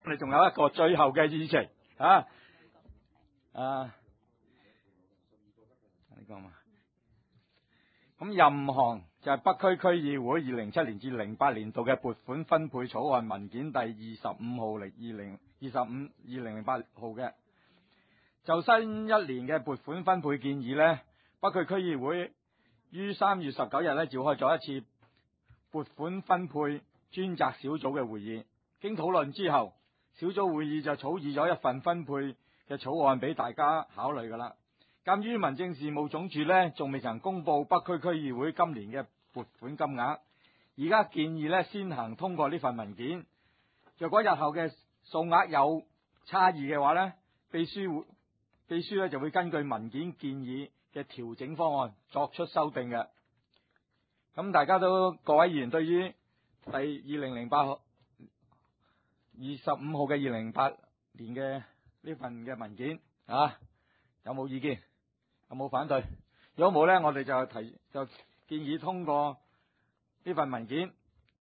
我哋仲有一個最後嘅議程啊，呢個嘛，咁任項就係北區區議會2007年至08年度嘅撥款分配草案文件第25號嚟2008號嘅。就新一年嘅撥款分配建議呢，北區區議會於3月19日呢召開咗一次撥款分配專責小組嘅會議，經討論之後，小組會議就草擬咗一份分配嘅草案俾大家考慮㗎啦。鑒於民政事務總署呢仲未曾公布北區區議會今年嘅撥款金額，而家建議呢先行通過呢份文件。若果日後嘅數額有差異嘅話呢，秘書呢就會根據文件建議嘅調整方案作出修訂嘅。咁大家各位議員對於第25號嘅2008年嘅呢份嘅文件有冇意見？有冇反對？如果冇呢，我哋就建議通過呢份文件。